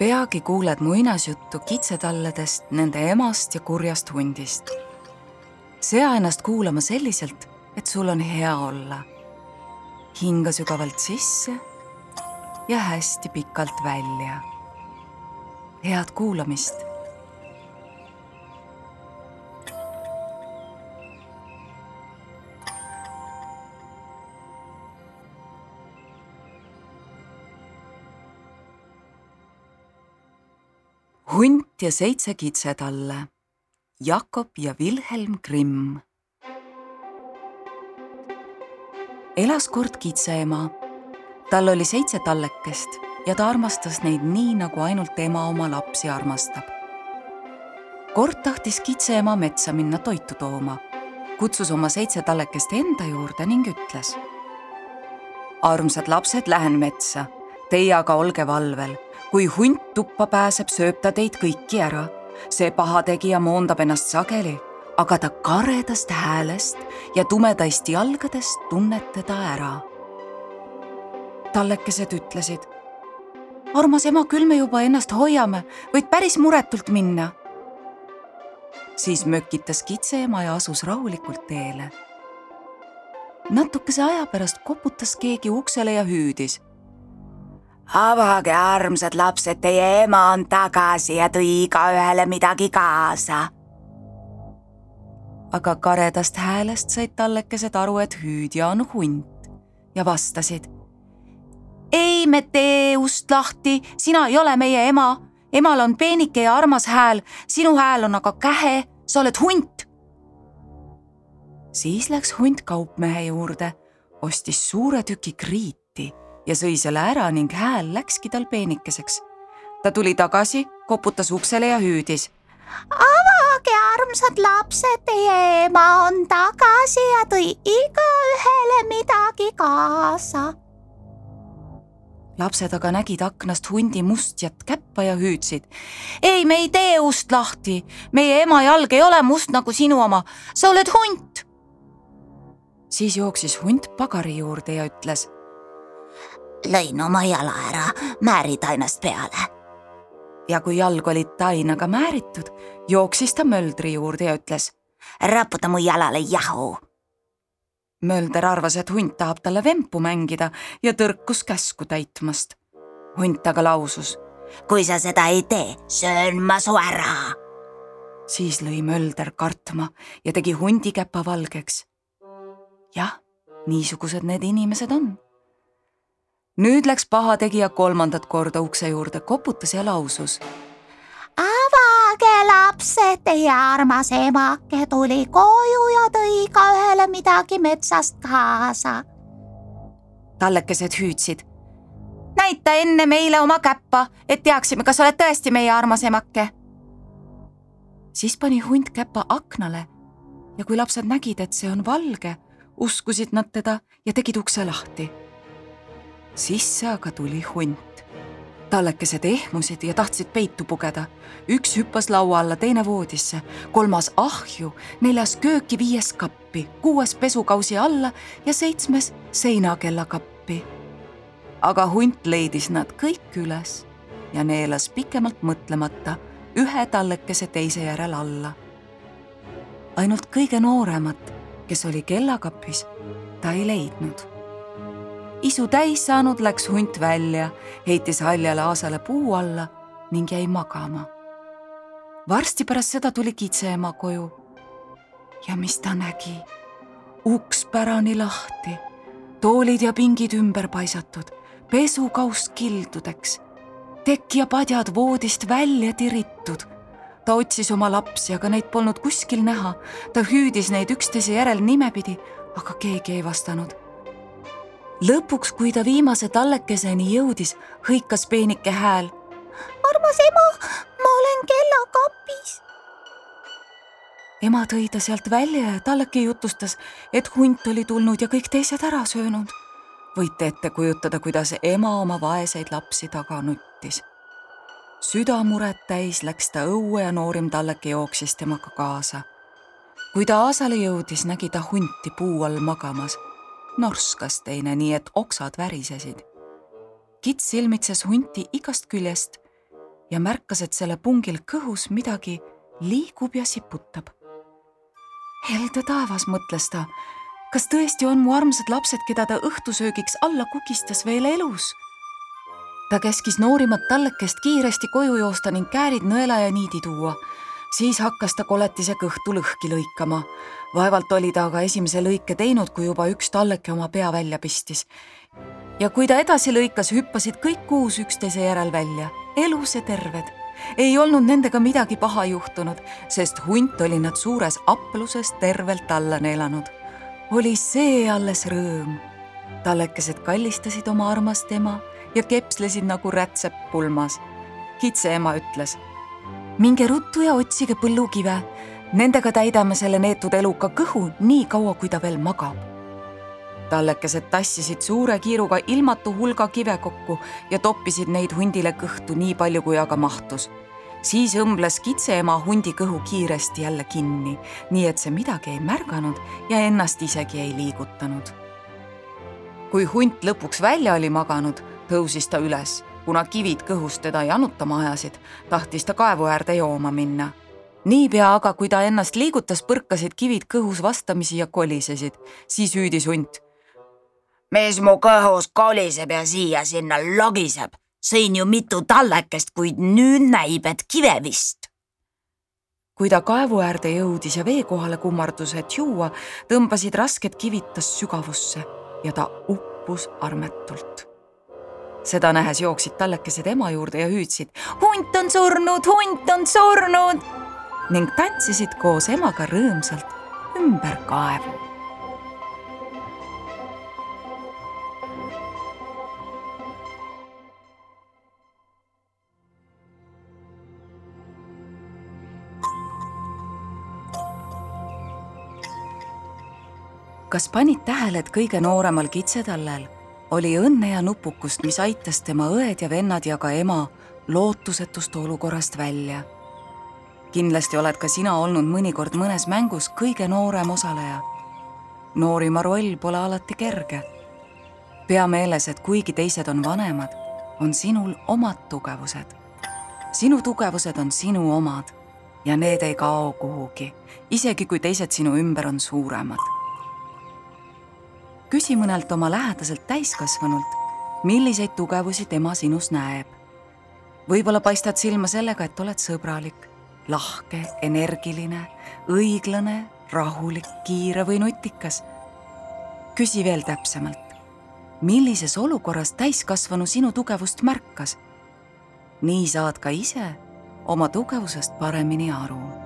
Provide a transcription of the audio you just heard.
Peagi kuuled muinasjuttu kitsetalledest, nende emast ja kurjast hundist. Sea ennast kuulama selliselt, et sul on hea olla. Hinga sügavalt sisse ja hästi pikalt välja. Head kuulamist! Hunt ja 7 kitsetalle. Jakob ja Wilhelm Grimm. Elas kord kitseema. Tal oli 7 tallekest ja ta armastas neid nii, nagu ainult ema oma lapsi armastab. Kord tahtis kitseema metsa minna toitu tooma. Kutsus oma 7 tallekest enda juurde ning ütles: armsad lapsed, lähen metsa. Teie aga olge valvel. Kui hunt tuppa pääseb, sööb ta teid kõiki ära. See pahategija moondab ennast sageli, aga ta karedast häälest ja tumedaist jalgadest tunnetada ära. Tallekesed ütlesid: armas ema, küll me juba ennast hoiame, võid päris muretult minna. Siis mökitas kitseema ja asus rahulikult teele. Natukese aja pärast koputas keegi uksele ja hüüdis: avage, armsad lapsed, teie ema on tagasi ja tõi igaühele midagi kaasa. Aga karedast häälest said tallekesed aru, et hüüdja on hunt ja vastasid: ei, me tee ust lahti, sina ei ole meie ema. Emal on peenike ja armas hääl, sinu hääl on aga kähe, sa oled hunt. Siis läks hunt kaupmehe juurde, ostis suure tüki kriiti ja sõi selle ära ning hääl läkski tal peenikeseks. Ta tuli tagasi, koputas uksele ja hüüdis: avage, armsad lapsed, teie ema on tagasi ja tõi igaühele midagi kaasa. Lapsed aga nägid aknast hundi mustjat käppa ja hüüdsid: ei, me ei tee ust lahti, meie ema jalg ei ole must nagu sinu oma, sa oled hunt. Siis jooksis hunt pagari juurde ja ütles: lõin oma jala ära, määrid ainast peale. Ja kui jalg oli tainaga määritud, jooksis ta möldri juurde ja ütles: raputa mu jalale jahu. Mölder arvas, et hunt tahab talle vempu mängida ja tõrkus käsku täitmast. Hunt aga lausus: kui sa seda ei tee, söön ma su ära. Siis lõi mölder kartma ja tegi hundi käpa valgeks. Jah, niisugused need inimesed on. Nüüd läks pahategija 3. korda ukse juurde, koputas ja lausus: avage, lapsed, teie armas emake tuli koju ja tõi igaühele midagi metsast kaasa. Tallekesed hüüdsid: näita enne meile oma käppa, et teaksime, kas oled tõesti meie armas emake. Siis pani hunt käpa aknale ja kui lapsed nägid, et see on valge, uskusid nad teda ja tegid ukse lahti. Sisse aga tuli hunt. Tallekesed ehmusid ja tahtsid peitu pugeda. Üks hüppas laua alla, teine voodisse, 3. ahju, 4. kööki, 5. kappi, 6. pesukausi alla ja 7. seinakella kappi. Aga hunt leidis nad kõik üles ja neelas pikemalt mõtlemata ühe tallekese teise järel alla. Ainult kõige nooremat, kes oli kellakapis, ta ei leidnud. Isu täis saanud läks hunt välja, heitis haljale aasale puu alla ning jäi magama. Varsti pärast seda tuli kitseema koju. Ja mis ta nägi? Uks pärani lahti, toolid ja pingid ümber paisatud, pesukaust kildudeks, tekk ja padjad voodist välja tiritud. Ta otsis oma lapsi, aga neid polnud kuskil näha. Ta hüüdis neid üksteise järel nimepidi, aga keegi ei vastanud. Lõpuks, kui ta viimase tallekeseni jõudis, hõikas peenike hääl: armas ema, ma olen kellakapis. Ema tõi ta sealt välja ja talleke jutustas, et hunt oli tulnud ja kõik teised ära söönud. Võite ette kujutada, kuidas ema oma vaeseid lapsi taga nuttis. Südamuret täis läks ta õue ja noorim talleke jooksis temaga kaasa. Kui ta aasale jõudis, nägi ta hunti puu all magamas. Norskas teine nii, et oksad värisesid. Kits silmitses hunti igast küljest ja märkas, et selle pungil kõhus midagi liigub ja siputab. Helde taevas, mõtles ta, kas tõesti on mu armsad lapsed, keda ta õhtusöögiks alla kukistas, veel elus? Ta käskis noorimat tallekest kiiresti koju joosta ning käärid, nõela ja niidi tuua. Siis hakkas ta koletise kõhtu lõhki lõikama. Vaevalt oli ta aga esimese lõike teinud, kui juba üks talleke oma pea välja pistis. Ja kui ta edasi lõikas, hüppasid kõik 6 üksteise järel välja. Elus ja terved. Ei olnud nendega midagi paha juhtunud, sest hunt oli nad suures apluses tervelt alla neelanud. Oli see alles rõõm. Tallekesed kallistasid oma armast ema ja kepslesid nagu rätsep pulmas. Kitse ema ütles: minge ruttu ja otsige põllukive. Nendega täidame selle neetud eluka kõhu nii kaua, kui ta veel magab. Tallekesed tassisid suure kiiruga ilmatu hulga kive kokku ja toppisid neid hundile kõhtu nii palju, kui aga mahtus. Siis õmbles kitse ema hundi kõhu kiiresti jälle kinni, nii et see midagi ei märganud ja ennast isegi ei liigutanud. Kui hunt lõpuks välja oli maganud, tõusis ta üles. Kuna kivid kõhust teda janutama ajasid, tahtis ta kaevu äärde jooma minna. Niipea aga, kui ta ennast liigutas, põrkasid kivid kõhus vastamisi ja kolisesid. Siis hüüdis hunt: mis mu kõhus koliseb ja siia-sinna logiseb? Sõin ju mitu tallekest, kuid nüüd näib, et kive vist. Kui ta kaevu äärde jõudis ja vee kohale kummardus, et juua, tõmbasid rasked kivid tas sügavusse ja ta uppus armetult. Seda nähes jooksid tallekesed ema juurde ja hüüdsid: hunt on surnud, hunt on surnud! Ning tantsisid koos emaga rõõmsalt ümber kaevu. Kas panid tähele, et kõige nooremal kitsetallel oli õnne ja nupukust, mis aitas tema õed ja vennad ja ka ema lootusetust olukorrast välja? Kindlasti oled ka sina olnud mõnikord mõnes mängus kõige noorem osaleja. Noorima roll pole alati kerge. Pea meeles, et kuigi teised on vanemad, on sinul omad tugevused. Sinu tugevused on sinu omad ja need ei kao kuhugi, isegi kui teised sinu ümber on suuremad. Küsi mõnelt oma lähedaselt täiskasvanult, milliseid tugevusi tema sinus näeb. Võib-olla paistad silma sellega, et oled sõbralik, lahke, energiline, õiglane, rahulik, kiire või nutikas. Küsi veel täpsemalt, millises olukorras täiskasvanu sinu tugevust märkas? Nii saad ka ise oma tugevusest paremini aru.